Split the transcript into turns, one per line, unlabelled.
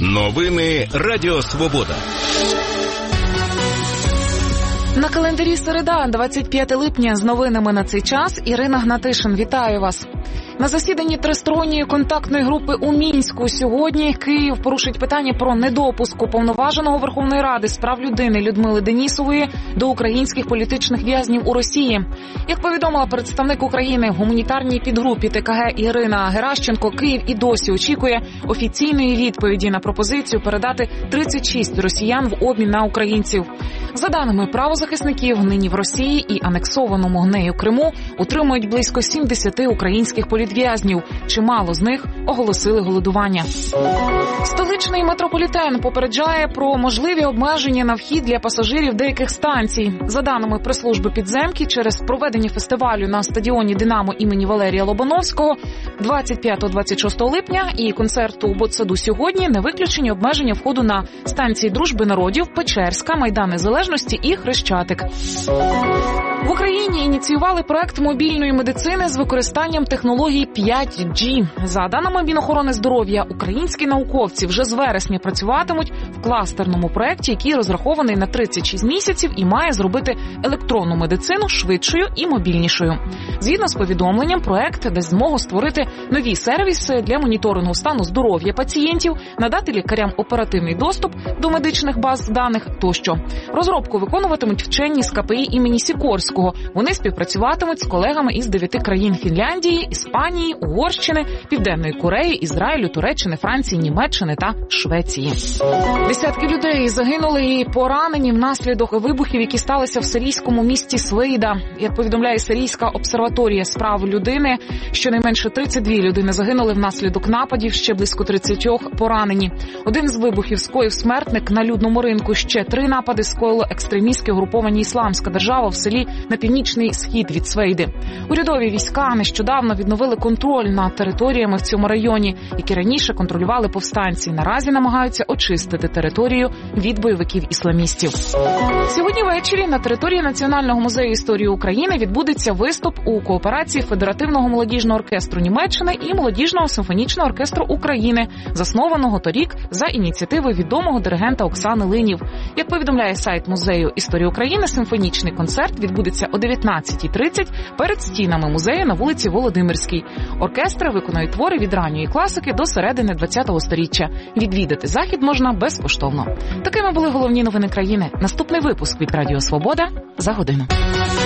Новини Радіо Свобода.
На календарі середа, 25 липня, з новинами на цей час Ірина Гнатишин. Вітаю вас. На засіданні тристоронньої контактної групи у Мінську сьогодні Київ порушить питання про недопуск уповноваженого Верховної Ради з прав людини Людмили Денісової до українських політичних в'язнів у Росії. Як повідомила представник України в гуманітарній підгрупі ТКГ Ірина Геращенко, Київ і досі очікує офіційної відповіді на пропозицію передати 36 росіян в обмін на українців. За даними правозахисників, нині в Росії і анексованому нею Криму утримують близько 70 українських політв'язнів. Чимало з них оголосили голодування. Столичний метрополітен попереджає про можливі обмеження на вхід для пасажирів деяких станцій. За даними прес-служби підземки, через проведення фестивалю на стадіоні «Динамо» імені Валерія Лобановського 25-26 липня і концерту у Ботсаду сьогодні не виключені обмеження входу на станції Дружби народів, Печерська, Майдан Незалежності і Хрещатик. В Україні ініціювали проект мобільної медицини з використанням технологій 5G. За даними Мінохорони здоров'я, українські науковці вже з вересня працюватимуть в кластерному проекті, який розрахований на 36 місяців і має зробити електронну медицину швидшою і мобільнішою. Згідно з повідомленням, проект дасть змогу створити нові сервіси для моніторингу стану здоров'я пацієнтів, надати лікарям оперативний доступ до медичних баз даних тощо. Розробку виконуватимуть вчені з КПІ імені Сікорського. Вони співпрацюватимуть з колегами із 9 країн: Фінляндії, Іспанії, Угорщини, Південної Кореї, Ізраїлю, Туреччини, Франції, Німеччини та Швеції. Десятки людей загинули і поранені внаслідок вибухів, які сталися в сирійському місті Свейда. Як повідомляє Сирійська обсерваторія з прав людини, щонайменше 32 людини загинули внаслідок нападів, ще близько 30 поранені. Один з вибухів скоїв смертник на людному ринку, ще 3 напади скоїло екстремістське угруповання «Ісламська держава» в селі на північний схід від Свейди. Урядові війська нещодавно відновили контроль над територіями в цьому районі, які раніше контролювали повстанці. Наразі намагаються очистити територію від бойовиків-ісламістів. Сьогодні ввечері на території Національного музею історії України відбудеться виступ у кооперації Федеративного молодіжного оркестру Німеччини і Молодіжного симфонічного оркестру України, заснованого торік за ініціативи відомого диригента Оксани Линів. Як повідомляє сайт Музею історії України, симфонічний концерт відбудеться о 19:30 перед стінами музею на вулиці Володимирській. Оркестри виконують твори від ранньої класики до середини ХХ століття. Відвідати захід можна безкоштовно. Такими були головні новини країни. Наступний випуск від Радіо Свобода за годину.